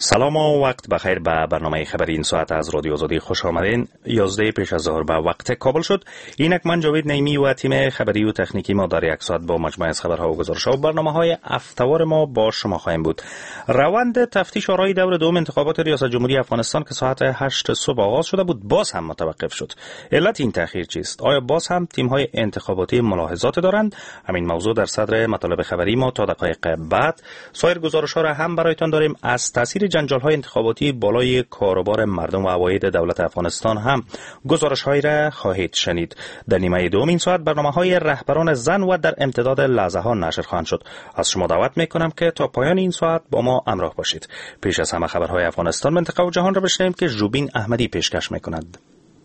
سلام و وقت بخیر به برنامه خبری این ساعت از رادیو آزادی خوش آمدین. 11 پیش از ظهر به وقت کابل شد. اینک من جاوید نیمی و تیم خبری و تکنیکی ما در یک ساعت با مجموعه از خبرها و گزارش‌ها و برنامه‌های هفته‌وار ما با شما خواهیم بود. روند تفتیش آرای دور دوم انتخابات ریاست جمهوری افغانستان که ساعت 8 صبح آغاز شده بود باز هم متوقف شد. علت این تأخیر چیست؟ آیا باز هم تیم‌های انتخاباتی ملاحظات دارند؟ همین موضوع در صدر مطالب خبری ما تا دقایق بعد. سایر گزارش‌ها را هم برایتان داریم. از تاثیر جنجال‌های انتخاباتی بالای کاروبار مردم و عواید دولت افغانستان هم گزارش‌هایی را خواهید شنید. در نیمه دوم این ساعت برنامه‌های رهبران زن و در امتداد لحظه‌ها نشر خواهند شد. از شما دعوت می‌کنم که تا پایان این ساعت با ما همراه باشید. پیش از همه خبرهای افغانستان، منطقه و جهان را بشنویم که ژوبین احمدی پیشکش می‌کند.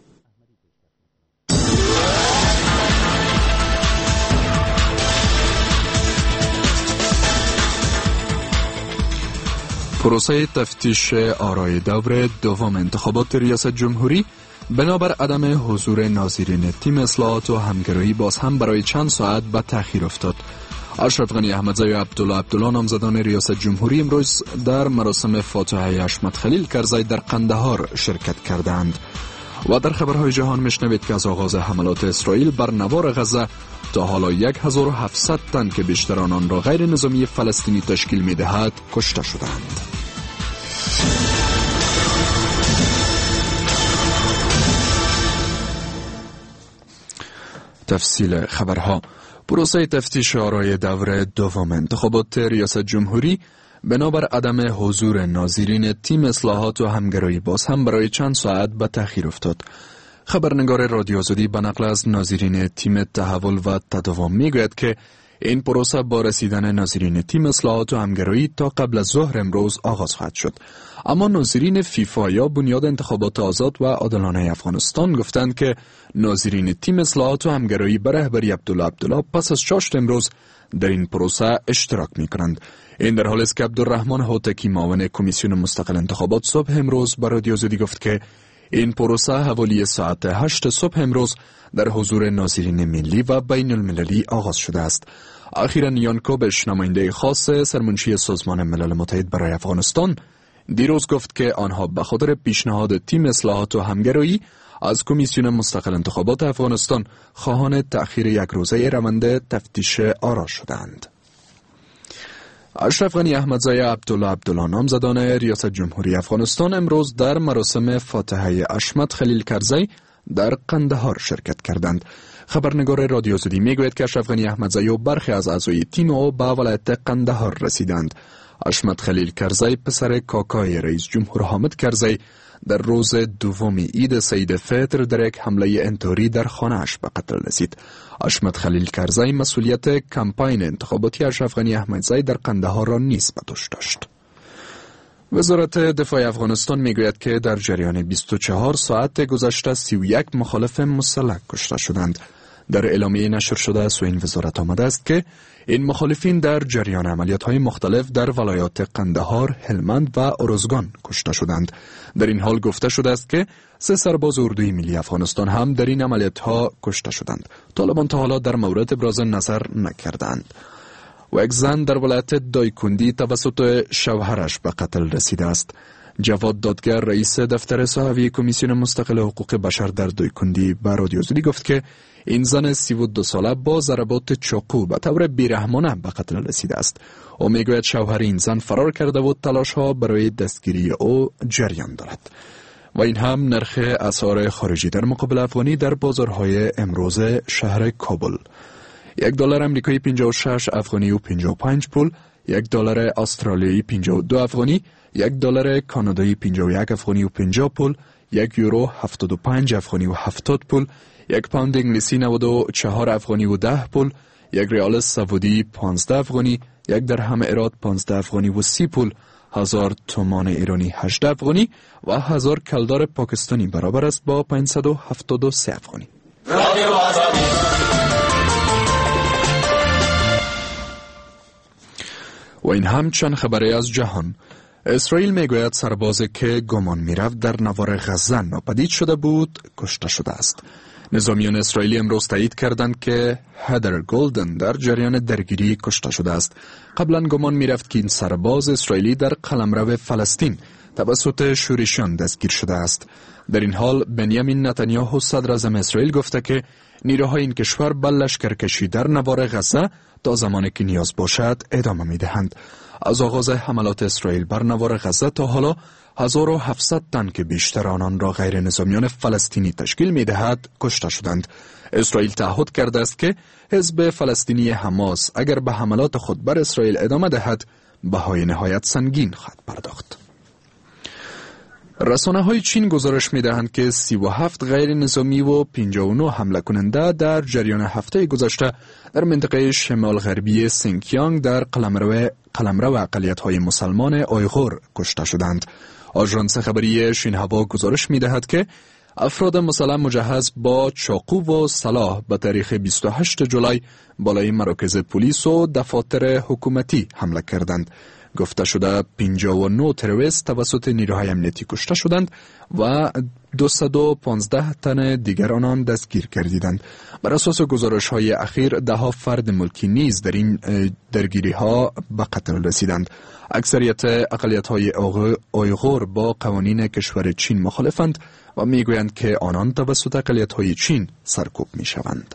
پروسه تفتیش آرای دور دوم انتخابات ریاست جمهوری بنابر عدم حضور ناظرین تیم اصلاحات و همگرایی باز هم برای چند ساعت به تأخیر افتاد. اشرف غنی احمدزی و عبدالله نامزدان ریاست جمهوری امروز در مراسم فاتحه اشمت خلیل کرزی در قندهار شرکت کردند. و در خبرهای جهان میشنوید که از آغاز حملات اسرائیل بر نوار غزه تا حالا 1700 تن که بیشتر آن را غیر نظامی فلسطینی تشکیل می‌دهد کشته شدند. تفصیل خبرها. پروسه تفتیش آرای دور دوم انتخابات ریاست جمهوری بنابر عدم حضور ناظرین تیم اصلاحات و همگرایی باز هم برای چند ساعت به تأخیر افتاد. خبرنگار رادیو آزادی به نقل از ناظرین تیم تحول و تداوم میگوید که این پروسه با رسیدن ناظرین تیم اصلاحات و همگرایی تا قبل از ظهر امروز آغاز خواهد شد. اما ناظرین فیفا یا بنیاد انتخابات آزاد و عادلانه افغانستان گفتند که ناظرین تیم اصلاحات و همگرایی به رهبری عبدالله پس از چاشت امروز در این پروسه اشتراک می‌کنند. این در حالی است که عبدالرحمن هوتکی معاون کمیسیون مستقل انتخابات صبح امروز به رادیو آزادی گفت که این پروسه حوالی ساعت 8 صبح امروز در حضور ناظرین ملی و بین المللی آغاز شده است. اخیراً یان کوبش نماینده خاص سرمنشی سازمان ملل متحد برای افغانستان دیروز گفت که آنها به خاطر پیشنهاد تیم اصلاحات و همگرایی از کمیسیون مستقل انتخابات افغانستان خواهان تأخیر یک روزه روند تفتیش آرا شدند. اشرف غنی احمدزی عبدالله نامزدان ریاست جمهوری افغانستان امروز در مراسم فاتحه اشمت خلیل کرزی در قندهار شرکت کردند. خبرنگار رادیو آزادی میگوید که اشرف غنی احمدزی و برخی از اعضای تیم او به ولایت قندهار رسیدند. اشمت خلیل کرزی پسر کاکای رئیس جمهور حامد کرزی در روز دوم عید سید فطر در یک حمله انتحاری در خانه‌اش به قتل رسید. اشمت خلیل کرزی مسئولیت کمپاین انتخاباتی اشرف غنی احمدزی در قندهار را نیز به دوش داشت. وزارت دفاع افغانستان میگوید که در جریان 24 ساعت گذشته 31 مخالف مسلح کشته شدند. در اعلامیه نشر شده سوی این وزارت آمده است که این مخالفین در جریان عملیات‌های مختلف در ولایات قندهار، هلمند و ارزگان کشته شدند. در این حال گفته شده است که 3 سرباز اردوی ملی افغانستان هم در این عملیات‌ها کشته شدند. طالبان تا حالا در مورد ابراز نظر نکردند. و یک زن در ولایت دایکندی توسط شوهرش به قتل رسیده است. جواد دادگر رئیس دفتر صحوی کمیسیون مستقل حقوق بشر در دایکندی به رادیو آزادی گفت که این زن 32 ساله با ضربات چاقو به طور بیرحمانه به قتل رسیده است. او میگوید شوهر این زن فرار کرده و تلاش‌ها برای دستگیری او جریان دارد. و این هم نرخ اسعار خارجی در مقابل افغانی در بازارهای امروز شهر کابل. $1 آمریکایی 56 افغانی و 55 پول، $1 استرالیایی 52 افغانی، $1 کانادایی 51 افغانی و 50 پول، $1 یورو 75 افغانی و 70 پول، $1 پوند انگلیسی 94 افغانی و 10 پول، $1 ریال سعودی 15 افغانی، $1 درهم امارات 15 افغانی و 30 پول، 1000 تومان ایرانی 18 افغانی و 1000 کلدار پاکستانی برابر است با 573 افغانی. و این هم چند خبری از جهان. اسرائیل میگوید سربازی که گمان میرفت در نوار غزه ناپدید شده بود کشته شده است. نظامیان اسرائیلی امروز تایید کردند که هدر گولدن در جریان درگیری کشته شده است. قبلا گمان می‌رفت که این سرباز اسرائیلی در قلمرو فلسطین توسط شورشیان دستگیر شده است. در این حال بنیامین نتانیاهو صدر اعظم اسرائیل گفته که نیروهای این کشور به لشکرکشی در نوار غزه تا زمانی که نیاز باشد ادامه می‌دهند. از آغاز حملات اسرائیل بر نوار غزه تا حالا 1700 تن که بیشتر آنان را غیر نظامیان فلسطینی تشکیل می‌دهد کشته شدند. اسرائیل تعهد کرده است که حزب فلسطینی حماس اگر به حملات خود بر اسرائیل ادامه دهد بهای نهایت سنگین خواهد پرداخت. رسانه‌های چین گزارش می‌دهند که 37 غیر نظامی و 59 حمله کننده در جریان هفته گذشته در منطقه شمال غربی سینکیانگ در قلمرو اقلیت‌های مسلمان اویغور کشته شدند. آژانس خبری شینهوا گزارش می‌دهد که افراد مسلح مجهز با چاقو و سلاح به تاریخ 28 جولای بالای مراکز پلیس و دفاتر حکومتی حمله کردند. گفته شده 59 تروریست توسط نیروهای امنیتی کشته شدند و 215 تن دیگر آنان دستگیر گردیدند. بر اساس گزارش‌های اخیر 10 فرد ملکی نیز در این درگیری‌ها به قتل رسیدند. اکثریت اقلیت‌های اویغور با قوانین کشور چین مخالفند و می‌گویند که آنان توسط اقلیت‌های چین سرکوب می‌شوند.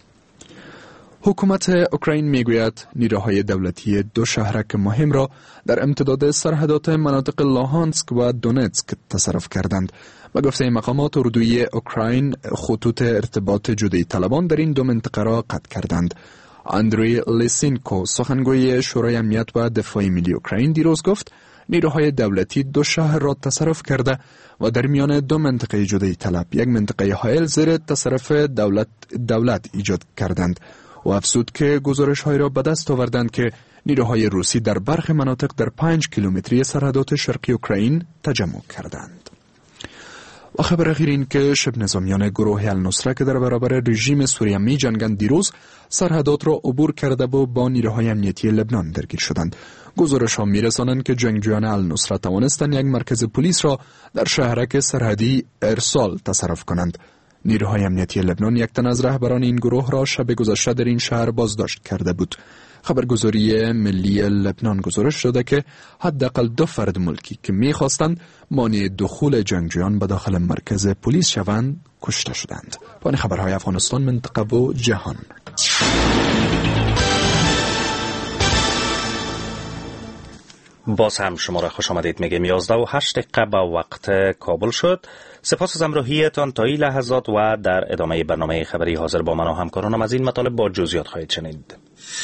حکومت اوکراین میگوید نیروهای دولتی 2 شهرک مهم را در امتداد سرحدات مناطق لوهانسک و دونتسک تصرف کردند. به گفته مقامات اردوی اوکراین خطوط ارتباط جدایی طلبان در این 2 منطقه را قطع کردند. اندری لیسینکو سخنگوی شورای امنیت و دفاع ملی اوکراین دیروز گفت نیروهای دولتی 2 شهر را تصرف کرده و در میان 2 منطقه جدایی طلب یک منطقه حائل زیر تصرف دولت ایجاد کردند و افزود که گزارش‌های را به دست آوردند که نیروهای روسی در برخی مناطق در 5 کیلومتری سرحدات شرقی اوکراین تجمع کردند. و خبر غیر این که شبه نظامیان گروه النصره که در برابر رژیم سوریه می جنگند دیروز سرحدات را عبور کرده و با نیروهای امنیتی لبنان درگیر شدند. گزارش‌ها می‌رسانند که جنگجویان النصره توانستند یک مرکز پلیس را در شهرک سرحدی ارسال تصرف کنند. نیروهای امنیتی لبنان یک تن از رهبران این گروه را شب گذشته در این شهر بازداشت کرده بود. خبرگزاری ملی لبنان گزارش شده که حداقل 2 فرد ملکی که می‌خواستند مانع دخول جنگجویان به داخل مرکز پلیس شوند کشته شدند. پایان خبرهای افغانستان، منطقه و جهان. باز هم شما را خوش آمدید میگم. 11:08 به وقت کابل شد. سپاس از همراهیتان تا این لحظات و در ادامه برنامه خبری حاضر با من و همکارانم از این مطالب با جزئیات خواهید شنید.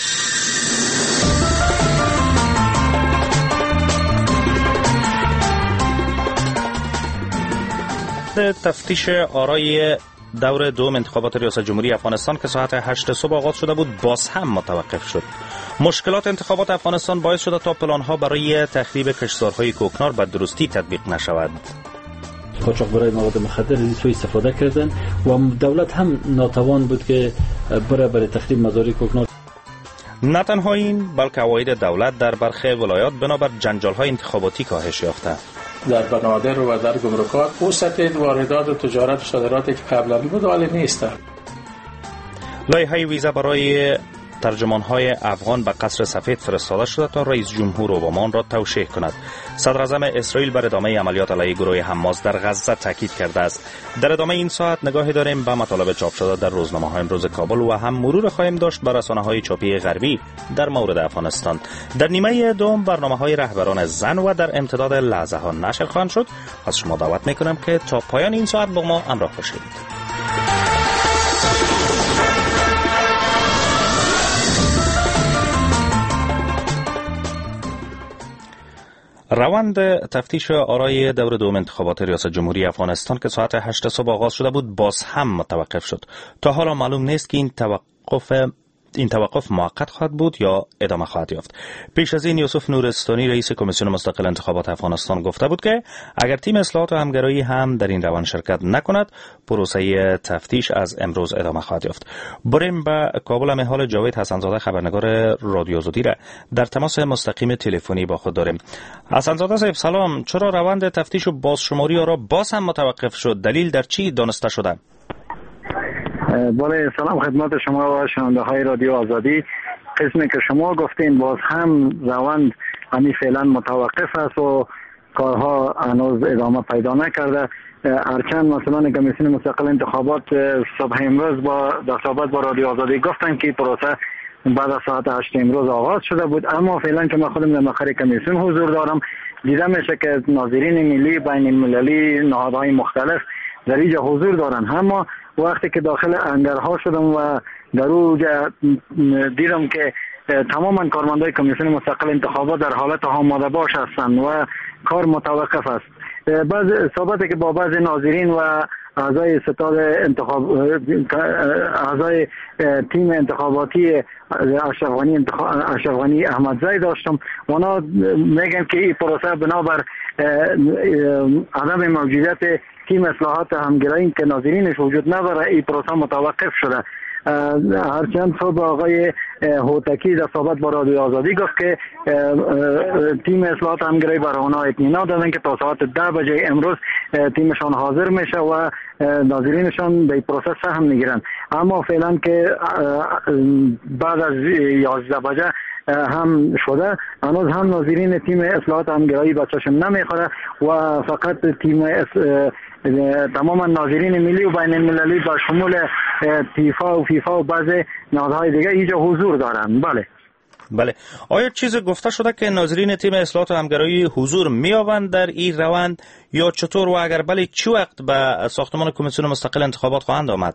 تفتیش آرای دور 2 انتخابات ریاست جمهوری افغانستان که ساعت 8 صبح آغاز شده بود باز هم متوقف شد. مشکلات انتخابات افغانستان باعث شده تا پلان‌ها برای تخریب کشتزارهای کوکنار به درستی تطبیق نشود. قاچاقبرای مواد مخدر از این سوء استفاده کردن و دولت هم ناتوان بود که برای تخریب مزارع کوکنار. نه تنها این بلکه عواید دولت در برخی ولایات بنابر جنجال‌های انتخاباتی کاهش یافته. در بنادر و در گمرکات او سطح واردات و تجارت و صادراتی که قبلا بود حالی نیست. لایحه ویزا برای ترجمان‌های افغان به قصر سفید فرستاده شده تا رئیس جمهور اوباما را توشیح کند. صدر اعظم اسرائیل بر ادامه عملیات علیه گروه حماس در غزه تاکید کرده است. در ادامه این ساعت نگاهی داریم به مطالب چاپ شده در روزنامه‌های امروز کابل و هم مرور خواهیم داشت بر رسانه‌های چاپی غربی در مورد افغانستان. در نیمه دوم برنامه‌های رهبران زن و در امتداد لحظه‌ها نشر خواهند شد. از شما دعوت می‌کنم که تا پایان این ساعت با ما همراه باشید. روند تفتیش آرای دور 2 انتخابات ریاست جمهوری افغانستان که ساعت 8 صبح آغاز شده بود باز هم متوقف شد. تا حالا معلوم نیست که این توقف موقت خواهد بود یا ادامه خواهد یافت. پیش از این یوسف نورستانی رئیس کمیسیون مستقل انتخابات افغانستان گفته بود که اگر تیم اصلاحات و همگرایی هم در این روند شرکت نکند پروسه تفتیش از امروز ادامه خواهد یافت. بریم به کابل. مهال جاوید حسنزاده خبرنگار رادیو آزادی را در تماس مستقیم تلفنی با خود داریم. حسنزاده صاحب سلام. چرا روند تفتیش و بازشماری را باز هم متوقف شد؟ دلیل در چی دانسته شده؟ بله، سلام خدمت شما و شنونده های رادیو آزادی. قسمی که شما گفتین باز هم روند همی فعلا متوقف است و کارها هنوز ادامه پیدا نکرده. هرچند مثلا کمیسیون مستقل انتخابات صبح امروز در صحبت با رادیو آزادی گفتن که پروسه بعد از ساعت 8 امروز آغاز شده بود، اما فعلا که من خودم در مقر کمیسیون حضور دارم، دیده میشه که ناظرین ملی بین المللی نهادهای مختلف در اینجا حضور دارن. اما وقتی که داخل انگرها شدم و در اونجا دیدم که تماما کارمندای کمیسیون مستقل انتخابات در حالت آماده باش هستند و کار متوقف است. بعض صحبتی که با بعض ناظرین و اعضای ستاد اعضای تیم انتخاباتی اشرف غنی احمدزی داشتم، اونا میگن که این پروسه بنابر عدم موجودیت تیم اصلاحات همگرایی که ناظرینش وجود نداره این پروسه متوقف شده. هرچند صبح آقای هوتکی در صحبت با رادیو آزادی گفت که تیم اصلاحات همگرایی برای اونا اطمینان دادن که تا ساعت 10 بجه امروز تیمشان حاضر میشه و ناظرینشان به پروسه سهم میگیرن. اما فعلا که بعد از 11 بجه هم شده، هنوز هم ناظرین تیم اصلاحات همگرایی بچه‌شون نمیخوره و فقط تیم تمام ناظرین ملی و بین المللی با شمول فیفا و بعضی نهادهای دیگه اینجا حضور دارن. بله. آیا چیز گفته شده که ناظرین تیم اصلاحات و همگرایی حضور می‌یابند در این روند یا چطور و اگر بله چه وقت به ساختمان کمیسیون مستقل انتخابات خواهند آمد؟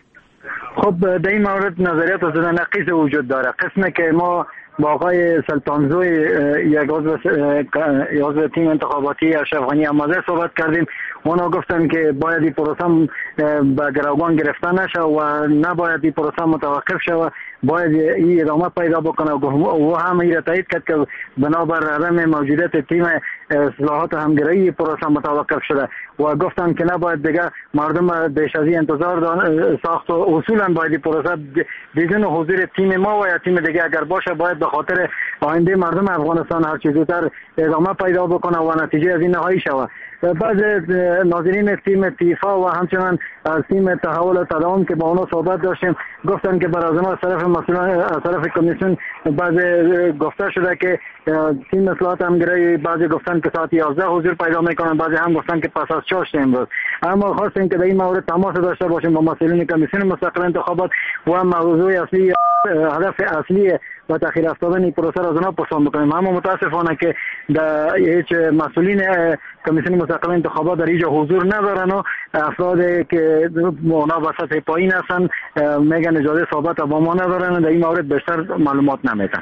خب در این مورد نظریات و نقیض وجود داره. قسمی که ما با آقای سلطانزوی یک عضو تیم انتخاباتی اشرف غنی احمدزی صحبت کردیم، اونا گفتن که باید این پروسه به گروگان گرفته نشه و نباید این پروسه متوقف شه، باید این ادامه پیدا بکنه و هم این را تایید کرد که بنابر عدم موجودیت تیم اصلاحات همگرایی پروسه متوقف شده و گفتن که نباید دیگه مردم بیش از این انتظار ساخت و اصولا باید این پروسه بدون حضور تیم ما و یا تیم دیگه اگر باشه باید به خاطر آینده مردم افغانستان هر چیز زودتر ادامه پیدا بکنه و نتیجه از این نهایی شود. بعض ناظرین تیم فیفا و همچنان از تیم تحول و تداوم که با اونا صحبت داشتیم گفتن که برای از طرف مسئولان از طرف کمیسیون بعض گفته شده که تیم اصلاحات همگرایی بعضی گفتن که ساعت 11 حضور پیدا میکنن، بعضی هم گفتن که پس از 4 امروز. اما خواستیم که در این مورد تماس داشته باشیم با مسئولین کمیسیون مستقل انتخابات و موضوع اصلی هدف اصلی و تأخیر افتادن پروسه را از اونا پرسان بکنیم. اما متاسفانه که در هیچ مسئولین کمیسیون مستقل انتخابات در اینجا حضور ندارن و افرادی که اونا به سطح پایین هستن میگن اجازه صحبت با ما ندارن، در این مورد بیشتر معلومات نمیدن.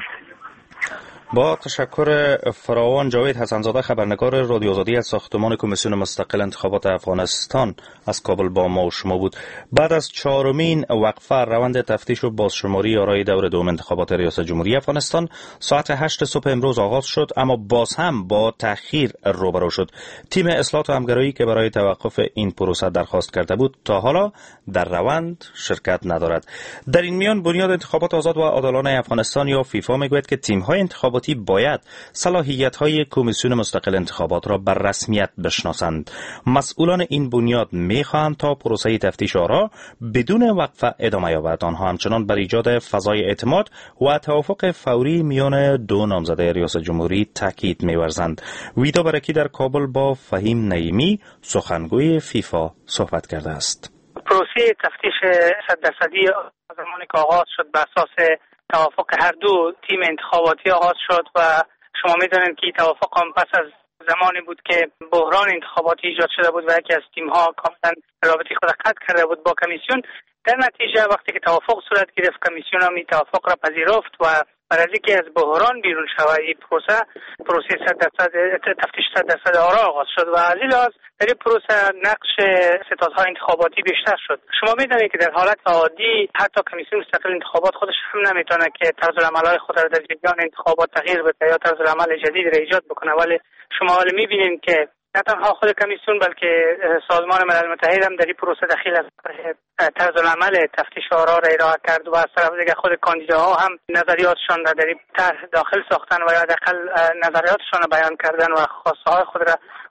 با تشکر فراوان. جاوید حسنزاده، خبرنگار رادیو آزادی از ساختمان کمیسیون مستقل انتخابات افغانستان از کابل با ما و شما بود. بعد از 4مین وقفه روند تفتیش و بازشماری آرای دور دوم انتخابات ریاست جمهوری افغانستان ساعت 8 صبح امروز آغاز شد، اما باز هم با تأخیر روبرو شد. تیم اصلاحات و همگرایی که برای توقف این پروسه درخواست کرده بود تا حالا در روند شرکت ندارد. در این میان بنیاد انتخابات آزاد و عادلانه افغانستان یا فیفا میگوید که تیم‌های انتخاباتی باید صلاحیت‌های کمیسیون مستقل انتخابات را بر رسمیت بشناسند. مسئولان این بنیاد می‌خواهند تا پروسه تفتیش آرا بدون وقفه ادامه یابد. آنها همچنان بر ایجاد فضای اعتماد و توافق فوری میان دو نامزد ریاست جمهوری تاکید می‌ورزند. ویدا برکی در کابل با فهیم نعیمی سخنگوی فیفا صحبت کرده است. پروسه تفتیش 100% زمانی که آغاز شد به اساس توافق هر دو تیم انتخاباتی آغاز شد و شما می‌دانید که توافق هم پس از زمانی بود که بحران انتخاباتی ایجاد شده بود و یکی از تیم‌ها کاملا رابطه خود قطع کرده بود با کمیسیون. در نتیجه وقتی که توافق صورت گرفت کمیسیون هم این توافق را پذیرفت و برای اینکه از بحران بیرون شود این پروسه 100% تفتیش 100% آرا آغاز شد و از این لحاظ در این پروسه نقش ستادهای انتخاباتی بیشتر شد. شما می‌دانید که در حالت عادی حتی کمیسیون مستقل انتخابات خودش هم نمیتونه که طرزالعمل‌های خود را در جریان انتخابات تغییر بده یا طرزالعمل جدید را ایجاد بکنه، ولی شما می‌بینید که نه تنها خود کمیسیون بلکه سازمان ملل متحد هم در این پروسه دخیل است، طرزالعمل تفتیش آرا را ارائه کرد و از طرف دیگر خود کاندیداها هم نظریاتشان را در این طرح داخل ساختن و یا حداقل نظریاتشان را بیان کردن و خواسته های خود را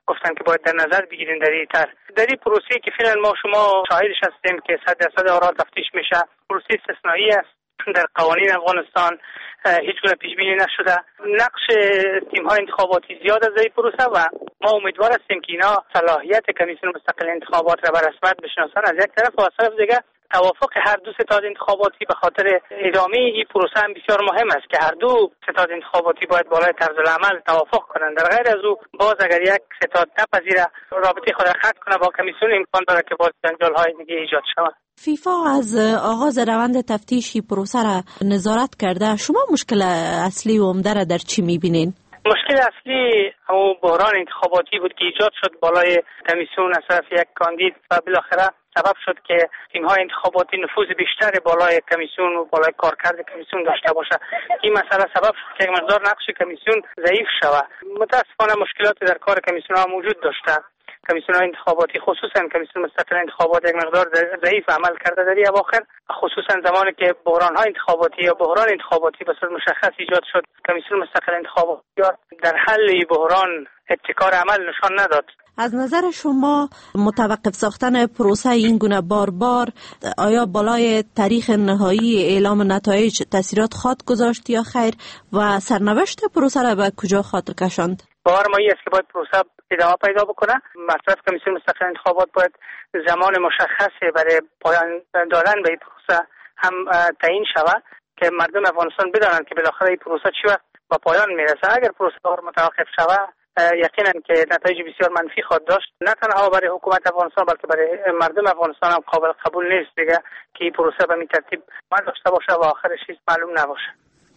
گفتن که باید در نظر بگیرین در این پروسه که فعلا ما شما شاهدش هستیم که 100% آرا تفتیش میشه. پروسه استثنایی است در قوانین افغانستان، هیچ گونه پیش بینی نشده. نقش تیم های انتخاباتی زیاد از این پروسه و ما امیدوار هستیم که اینا صلاحیت کمیسیون مستقل انتخابات را به رسمیت بشناسن از یک طرف، و از طرف دیگه توافق هر دو ستاد انتخاباتی به خاطر ادامه این پروسه هم بسیار مهم است که هر دو ستاد انتخاباتی باید بالای طرز العمل توافق کنند. در غیر از او باز اگر یک ستاد نپذیره رابطه خود را قطع کنه با کمیسیون، امکان داره که باز جنجال‌های دیگه ایجاد شود. فیفا از آغاز روند تفتیشی پروسه را نظارت کرده. شما مشکل اصلی و عمده را در چی می‌بینین؟ مشکل اصلی او بحران انتخاباتی بود که ایجاد شد بالای کمیسیون از طرف یک کاندید و بالاخره سبب شد که تیم‌های انتخاباتی نفوذ بیشتری بالای کمیسیون و بالای کارکرد کمیسیون داشته باشه. این مسئله سبب شد که یک مقدار نقش کمیسیون ضعیف شود. متاسفانه مشکلاتی در کار کمیسیون ها موجود داشته. کمیسیون انتخاباتی خصوصا کمیسیون مستقل انتخابات یک مقدار ضعیف عمل کرده در این اواخر، خصوصا زمانی که بحران‌های انتخاباتی یا بحران انتخاباتی به صورت مشخص ایجاد شد. کمیسیون مستقل انتخابات در حل این بحران ابتکار عمل نشان نداد. از نظر شما متوقف ساختن پروسه این گونه بار آیا بالای تاریخ نهایی اعلام نتایج تاثیرات خواهد گذاشت یا خیر، و سرنوشت پروسه را به کجا خاطر کشاند؟ باور ما است که باید پروسه ادامه پیدا بکنه. مصرف کمیسیون مستقل انتخابات باید زمان مشخصی برای پایان دادن به این پروسه هم تعیین شود که مردم افغانستان بدانند که بالاخره این پروسه چی وقت به پایان میرسه. اگر پروسه متوقف شود یقینا که نتایج بسیار منفی خواهد داشت، نه تنها برای حکومت افغانستان بلکه برای مردم افغانستان هم قابل قبول نیست دیگه که این پروسه به این ترتیب داشته باشه و آخرش چیز معلوم نباشه.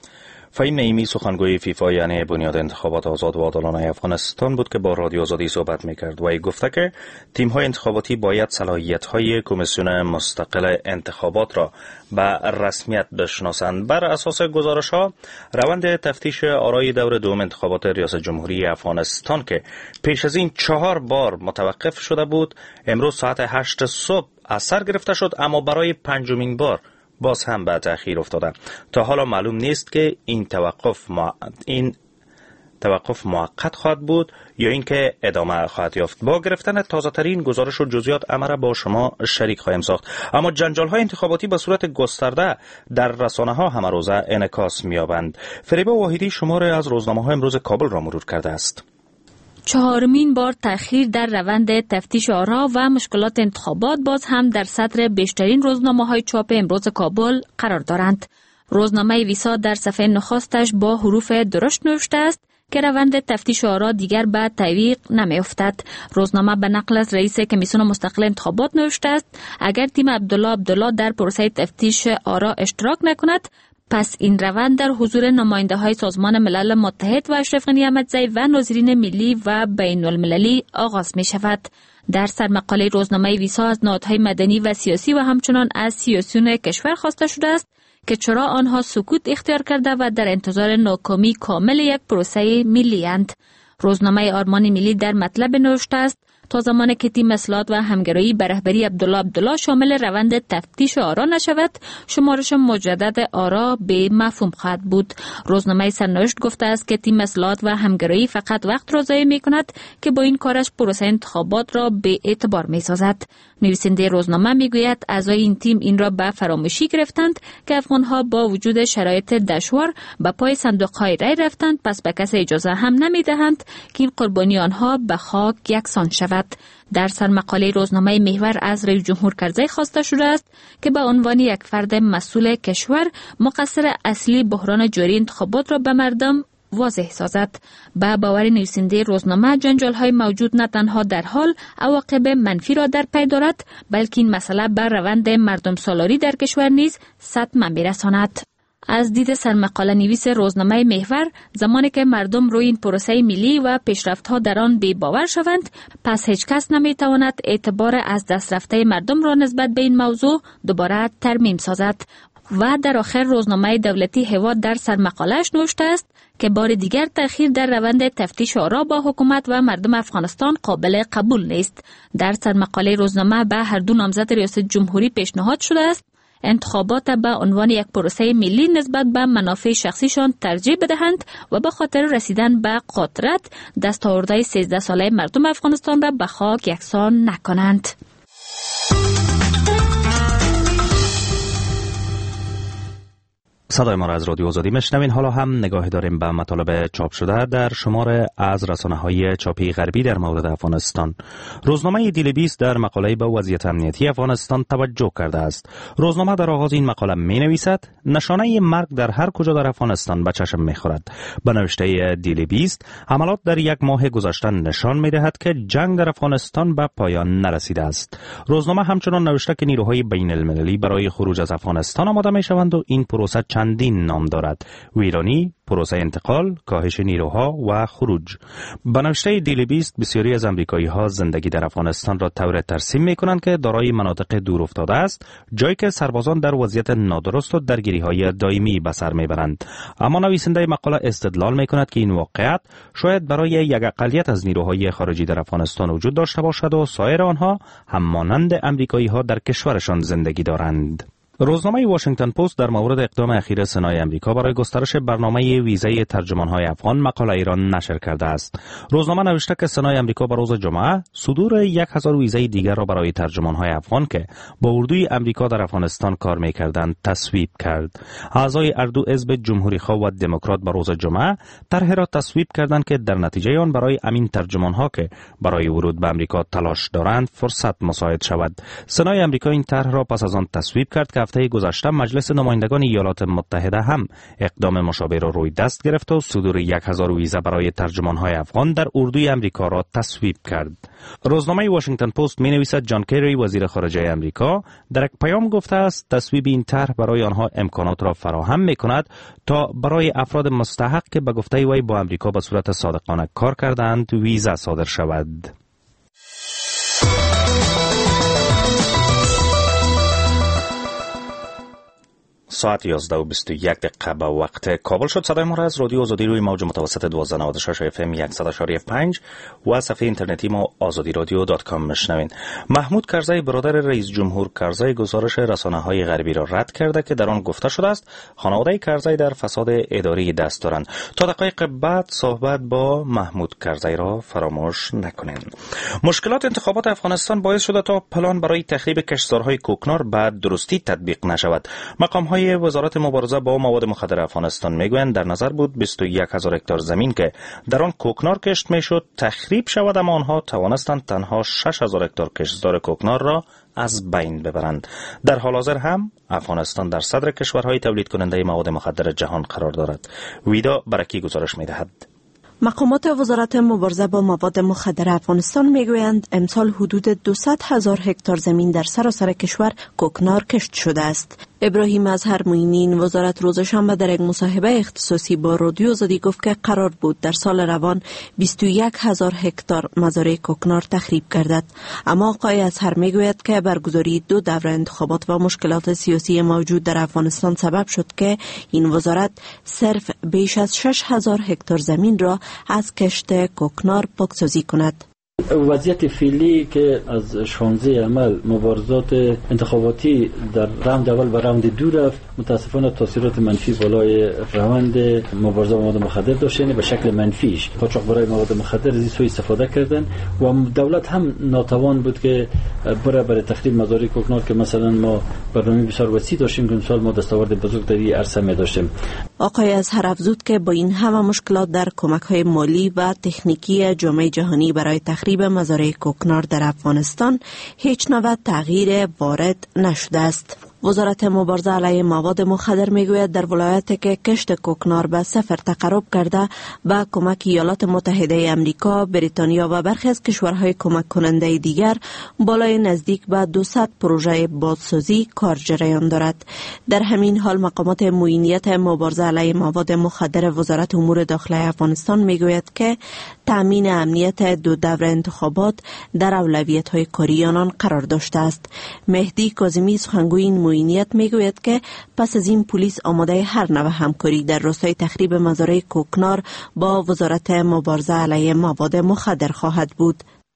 فهیم نعیمی سخنگوی فیفا یعنی بنیاد انتخابات آزاد و عادلانه افغانستان بود که با رادیو آزادی صحبت میکرد و ای گفته که تیم‌های انتخاباتی باید صلاحیت‌های کمیسیون مستقل انتخابات را به رسمیت بشناسند. بر اساس گزارش‌ها روند تفتیش آرای دور دوم انتخابات ریاست جمهوری افغانستان که پیش از این 4 بار متوقف شده بود امروز ساعت 8 صبح از سر گرفته شد، اما برای 5مین بار باز هم به تأخیر افتاده. تا حالا معلوم نیست که این توقف موقت خواهد بود یا اینکه ادامه خواهد یافت. با گرفتن تازه ترین گزارش و جزئیات امر با شما شریک خواهیم ساخت. اما جنجال های انتخاباتی به صورت گسترده در رسانه ها همه روزه انعکاس می‌یابند. فریبا واحدی شماره از روزنامه ها امروز کابل را مرور کرده است. 4مین بار تأخیر در روند تفتیش آرا و مشکلات انتخابات باز هم در صدر بیشترین روزنامه‌های چاپ امروز کابل قرار دارند. روزنامه ویسا در صفحه نخستش با حروف درشت نوشته است که روند تفتیش آرا دیگر به تعویق نمی‌افتد. روزنامه به نقل از رئیس کمیسیون مستقل انتخابات نوشته است اگر تیم عبدالله در پروسه تفتیش آرا اشتراک نکند پس این روند در حضور نماینده‌های سازمان ملل متحد و اشرف غنی احمدزی و ناظرین ملی و بین المللی آغاز می شود. در سرمقاله روزنامه ویسا از نهادهای مدنی و سیاسی و همچنان از سیاسیون کشور خواسته شده است که چرا آنها سکوت اختیار کرده و در انتظار ناکامی کامل یک پروسه ملی اند. روزنامه آرمان ملی در مطلب نوشته است تا زمانی که تیم اصلاحات و همگرایی به رهبری عبدالله شامل روند تفتیش آرا نشود، شمارش مجدد آرا به مفهوم خواهد بود. روزنامه سرنوشت گفته است که تیم اصلاحات و همگرایی فقط وقت را ضایع می کند که با این کارش پروسه انتخابات را به اعتبار می سازد. نویسنده روزنامه می گوید اعضای این تیم این را به فراموشی گرفتند که افغانها با وجود شرایط دشوار به پای صندوق‌های رای رفتند، پس به کسی اجازه هم نمی دهند که این قربانی آنها به خاک یکسان شود. در سرمقاله روزنامه محور از رئیس جمهور کرزی خواسته شده است که به عنوان یک فرد مسئول کشور مقصر اصلی بحران جاری انتخابات را به مردم واضح سازد. با باور نویسنده روزنامه جنجال‌های موجود نه تنها در حال عواقب منفی را در پی دارد بلکه این مسئله بر روند مردم سالاری در کشور نیز صدمه می‌رساند. از دید سرمقاله نویس روزنامه محور زمانی که مردم روی این پروسه ملی و پیشرفت‌ها در آن بی باور شوند پس هیچ کس نمی‌تواند اعتبار از دست رفته مردم را نسبت به این موضوع دوباره ترمیم سازد. و در آخر روزنامه دولتی هوا در سرمقاله‌اش نوشته است که بار دیگر تأخیر در روند تفتیش آرا با حکومت و مردم افغانستان قابل قبول نیست. در سرمقاله روزنامه به هر دو نامزد ریاست جمهوری پیشنهاد شده است انتخابات به عنوان یک پروسه ملی نسبت به منافع شخصیشان ترجیح بدهند و به خاطر رسیدن به قدرت دستاوردهای 13 ساله مردم افغانستان را به خاک یکسان نکنند. صدای ما را از رادیو آزادی میشنوین. حالا هم نگاه داریم به مطالب چاپ شده در شمار از رسانه‌های چاپی غربی در مورد افغانستان. روزنامه دیلی 20 در مقاله به وضعیت امنیتی افغانستان توجه کرده است. روزنامه در آغاز این مقاله می‌نویسد نشانه مرگ در هر کجا در افغانستان به چشم می‌خورد. به نوشته دیلی 20 حملات در یک ماه گذشته نشان می‌دهد که جنگ در افغانستان به پایان نرسیده است. روزنامه همچنان نوشته که نیروهای بین‌المللی برای خروج از افغانستان آماده می‌شوند و این پروسه چندین نام دارد: ویرانی، پروسه انتقال، کاهش نیروها و خروج. به نوشته دیلی 20 بسیاری از امریکایی‌ها زندگی در افغانستان را طور ترسیم می‌کنند که دارای مناطق دور افتاده است، جایی که سربازان در وضعیت نادرست و درگیری‌های دائمی به سر می‌برند. اما نویسنده مقاله استدلال می‌کند که این واقعیت شاید برای یک اقلیت از نیروهای خارجی در افغانستان وجود داشته باشد و سایر آنها هم مانند امریکایی‌ها در کشورشان زندگی دارند. روزنامه واشنگتن پست در مورد اقدام اخیر سنای امریکا برای گسترش برنامه ویزای ترجمان‌های افغان مقاله ایران نشر کرده است. روزنامه نوشته که سنای امریکا بر روز جمعه صدور 1000 ویزای دیگر را برای ترجمان‌های افغان که با اردوی امریکا در افغانستان کار می‌کردند تصویب کرد. اعضای اردو حزب جمهوری‌خواه و دموکرات بر روز جمعه طرح را تصویب کردند که در نتیجه آن برای امین ترجمان‌ها که برای ورود به امریکا تلاش دارند فرصت مساعد شود. سنای امریکا این طرح را پس از آن تصویب کرد که هفته گذشته مجلس نمایندگان ایالات متحده هم اقدام مشابه را روی دست گرفت و صدور 1000 ویزا برای ترجمان‌های افغان در اردوی امریکا را تصویب کرد. روزنامه واشنگتن پست می‌نویسد جان کری وزیر خارجه امریکا در یک پیام گفته است تصویب این طرح برای آنها امکانات را فراهم می‌کند تا برای افراد مستحق که به گفته وی با امریکا به صورت صادقانه کار کردند ویزا صادر شود. ساعت 11:21 به وقت کابل شد. صدای ما را از رادیو آزادی روی موج متوسط 1296 اف ام 100.5 و صفحه اینترنتی ما azadiradio.com میشنوین. محمود کرزی برادر رئیس جمهور کرزی گزارش رسانه‌های غربی را رد کرده که در آن گفته شده است خانواده کرزی در فساد اداری دست دارند. تا دقایق بعد صحبت با محمود کرزی را فراموش نکنین. مشکلات انتخابات افغانستان باعث شده تا پلان برای تخریب کشتزارهای کوکنار به درستی تطبیق نشود. مقام‌های وزارت مبارزه با مواد مخدر افغانستان میگویند در نظر بود 21000 هکتار زمین که در آن کوکنار کشت میشد تخریب شود، اما آنها توانستند تنها 6000 هکتار کشتزار کوکنار را از بین ببرند. در حال حاضر هم افغانستان در صدر کشورهای تولید کننده مواد مخدر جهان قرار دارد. ویدا برکی گزارش میدهد. مقامات وزارت مبارزه با مواد مخدر افغانستان میگویند امسال حدود 200,000 هکتار زمین در سراسر کشور کوکنار کشت شده است. ابراهیم اظهر معین وزارت روز شنبه در یک مصاحبه اختصاصی با رادیو آزادی گفت که قرار بود در سال روان 21,000 هکتار مزارع کوکنار تخریب گردد، اما آقای اظهر میگوید که برگزاری 2 دوره انتخابات و مشکلات سیاسی موجود در افغانستان سبب شد که این وزارت صرف بیش از 6,000 هکتار زمین را از کشت کوکنار پاکسازی کند. وضعیت فعلی که از 16 عمل مبارزات انتخاباتی در راند اول و راند دو رفت، متاسفانه تاثیرات منفی بالای روند مبارزه با مواد مخدر داشت، یعنی به شکل منفیش قاچاقبرای مواد مخدر از سوء استفاده کردن و دولت هم ناتوان بود که برای تخریب مزارع کوکنار که مثلا ما برنامه بسیار وسیع داشتیم که امسال ما دستاورد بزرگ در این عرصه می داشتیم. آقای اظهر افزود که با این همه مشکلات در کمک‌های مالی و تکنیکی جامعه جهانی برای تخریب مزارع کوکنار در افغانستان هیچ نوع تغییر وارد نشده است. وزارت مبارزه علیه مواد مخدر میگوید در ولایتی که کشت کوکنار به صفر تقرب کرده با کمک ایالات متحده امریکا، بریتانیا و برخی از کشورهای کمک کننده دیگر بالای نزدیک به 200 پروژه بازسازی کار جریان دارد. در همین حال مقامات معینیت مبارزه علیه مواد مخدر وزارت امور داخلی افغانستان میگوید که تامین امنیت 2 دوره انتخابات در اولویت‌های کاری آنان قرار داشته است. مهدی کاظمی سخنگوی معینیت میگوید که پس از این پلیس آماده هر نوع همکاری در راستای تخریب مزارع کوکنار با وزارت مبارزه علیه مواد مخدر خواهد بود.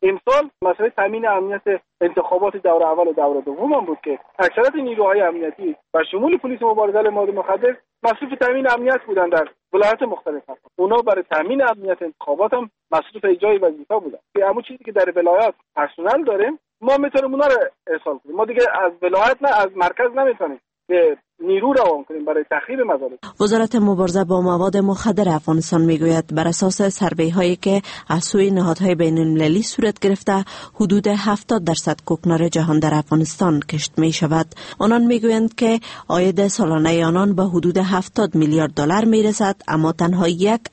امسال مسئله تامین امنیت انتخابات دوره اول و دوره دوم هم بود که اکثریت نیروهای امنیتی و شمول پلیس مبارزه علیه مواد مخدر مصروف تامین امنیت بودن در ولایات مختلف. اونا برای تامین امنیت انتخابات هم مصروف اجرای وظیفه بودن. همون چیزی که در ولایات پرسنل داریم ما میتونیم اونا رو ارسال کنیم. ما دیگه از ولایت نه از مرکز نمیتونیم که نیرو روان کنیم برای تخریب مزارع. وزارت مبارزه با مواد مخدر افغانستان میگوید بر اساس سروی هایی که از سوی نهادهای بین المللی صورت گرفته حدود 70% کوکنار جهان در افغانستان کشت می شود. آنان میگویند که عاید سالانه آنان به حدود 70 میلیارد دلار می رسد، اما تنها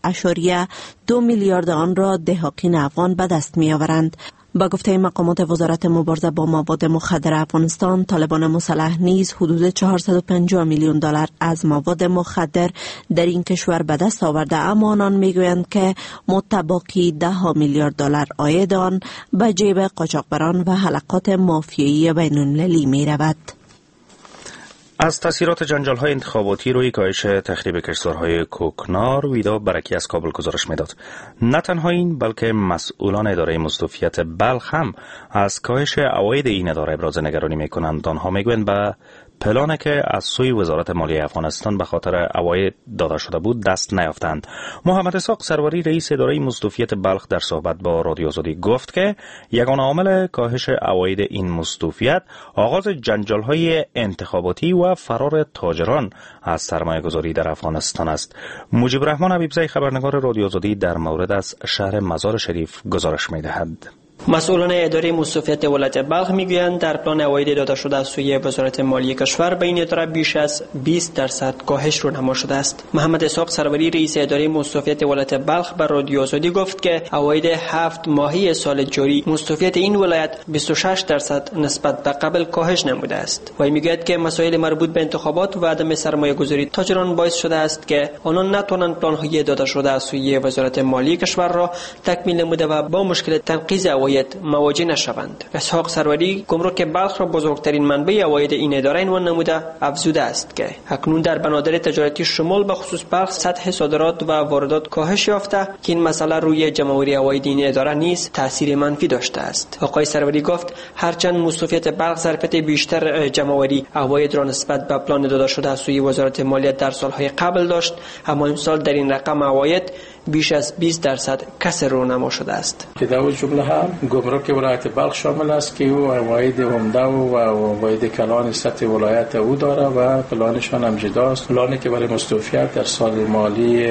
1.2 میلیارد آن را دهقان افغان به دست می آورند. با گفته مقامات وزارت مبارزه با مواد مخدر افغانستان، طالبان مسلح نیز حدود 450 میلیون دلار از مواد مخدر در این کشور به دست آورده، اما آنان میگویند که متباقی 10 میلیارد دلار عاید آن به جیب قاچاقبران و حلقات مافیایی بین المللی می رود. از تاثیرات جنجال‌های انتخاباتی روی کاهش تخریب کشتزارهای کوکنار ویدا برکی از کابل گزارش میداد. نه تنها این بلکه مسئولان اداره مستوفیت بلخ هم از کاهش عواید این اداره ابراز نگرانی میکنند. آنها میگویند به پلانی که از سوی وزارت مالیه افغانستان به خاطر عواید داده شده بود دست نیافتند. محمد اسحاق سروری رئیس اداره مستوفیت بلخ در صحبت با رادیو آزادی گفت که یگانه عامل کاهش عواید این مستوفیت آغاز جنجال‌های انتخاباتی و فرار تاجران از سرمایه‌گذاری در افغانستان است. مجیب رحمان حبیبزی خبرنگار رادیو آزادی در مورد از شهر مزار شریف گزارش می‌دهد. مسئولان اداره مستوفیت ولایت بلخ میگویند در پلان عواید داده شده از سوی وزارت مالیه کشور به این اداره بیش از 20% کاهش رونما شده است. محمد اسحاق سروری رئیس اداره مستوفیت ولایت بلخ به رادیو آزادی گفت که عواید 7 ماهه سال جاری مستوفیت این ولایت 26% نسبت به قبل کاهش نموده است. و میگوید که مسائل مربوط به انتخابات و عدم سرمایه‌گذاری تاجران باعث شده است که آنان نتوانند پلان‌های داده شده از سوی وزارت مالیه کشور را تکمیل نموده و با مشکل تنقیض مواجه نشوند. اسحاق سروری گمرک بلخ را بزرگترین منبع عواید این اداره عنوان نموده افزوده است که اکنون در بنادر تجارتی شمال به خصوص بلخ سطح صادرات و واردات کاهش یافته که این مسئله روی جمع‌آوری عواید این اداره نیز تاثیر منفی داشته است. آقای سروری گفت هرچند مستوفیت بلخ ظرفیت بیشتر جمع‌آوری عواید را نسبت به پلان داده شده از سوی وزارت مالیه در سالهای قبل داشت، اما امسال در این رقم عواید بیش از 20% کسر رونما شده است. که در جمله هم گمرک ولایت بلخ شامل است که او عواید عمده و عواید کلان سطح ولایت او داره و پلانشان هم جداست. پلانی که برای مستوفیت در سال مالی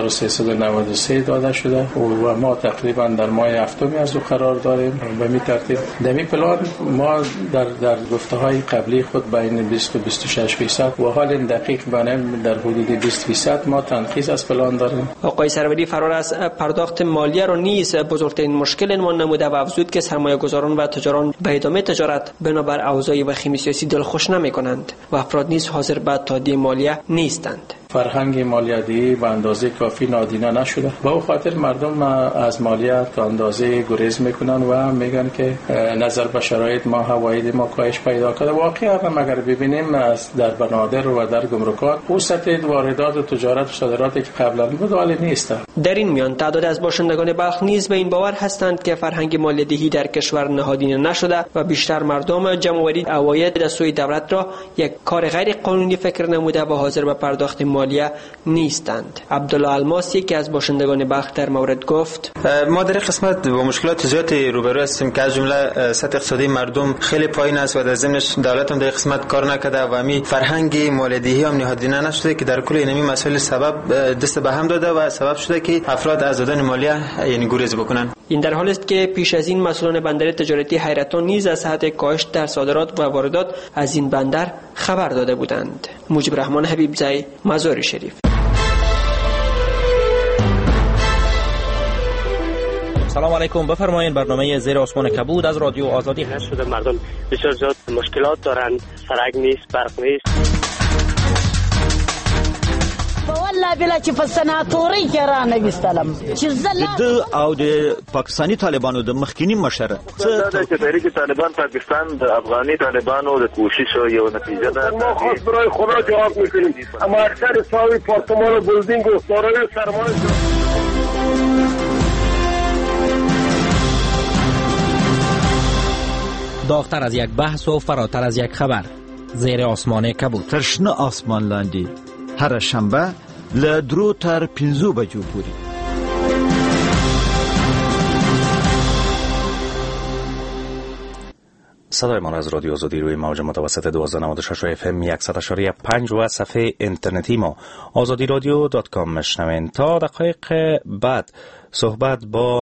1393 داده شده و ما تقریبا در ماه هفتم از او قرار داریم. به این ترتیب در این پلان ما در گفته‌های قبلی خود بین 20 و 26% و حال دقیق بنام در حدود 20% ما تنقیص از پلان داریم. آقای سروری فرار از پرداخت مالیه را نیز بزرگترین مشکل عنوان نموده و افزود که سرمایه‌گذاران و تجاران به ادامه تجارت بنابر اوضاع وخیم سیاسی دلخوش نمی‌کنند و افراد نیز حاضر به تادیه مالیه نیستند. فرهنگ مالیه‌دهی به اندازه کافی نادیده نشده. با او خاطر مردم از مالیه تا اندازه گریز میکنن و میگن که نظر به شرایط ما عواید ما کاهش پیدا کرده. واقعا هم اگر ببینیم از در بنادر و در گمرکات او سطح واردات و تجارت و صادراتی که قبلا بود حال نیست. در این میان تعداد از باشندگان بلخ نیز به این باور هستند که فرهنگ مالیه‌دهی در کشور نهادینه نشده و بیشتر مردم جمع‌آوری عواید از سوی دولت را یک کار غیر قانونی فکر نموده و حاضر به پرداخت مالیه نیستند. عبدالله الماس یکی از باشندگان بلخ در مورد گفت ما در این قسمت با مشکلات زیادی روبرو هستیم که از جمله سطح اقتصادی مردم خیلی پایین است و در ضمنش دولت هم در قسمت کار نکرده و می فرهنگ مالیه‌دهی هم نهادینه نشده که در کل این مسائل سبب دست به هم داده و سبب شده که افراد از دادن مالیه یعنی گریز بکنن. این در حالی است که پیش از این مسئولان بندر تجارتی حیرتان نیز از سطح کاهش در صادرات و واردات از این بندر خبر داده بودند. مجیب رحمان حبیبزی، مزار شریف. سلام علیکم، بفرمایید. برنامه زیر آسمان کبود از رادیو آزادی هست. شده مردم بسیار زیاد مشکلات دارند، سرک نیست، برق نیست. والله بلا چې په سناتوري کې را نوستلم چې د او د پاکستاني طالبانو د مخکینی مشر چې تحریک طالبان پاکستان د افغاني طالبانو د کوشش یو نتیجه ده. ما خاص برای خدا جواب میکنیم، اما اکثر ساوی پارتمان و بلدینگ و دارای سرمایه داغتر از یک بحث و فراتر از یک خبر. زیر آسمان کبود. ترشنه آسمان لاندی. هر شنبه لدرو تر 5 بجو پوری. صدای ما را از رادیو آزادی روی موج متوسط 1296 و FM 100.5 و صفحه اینترنتی ما azadiradio.com میشنوین. تا دقایق بعد صحبت با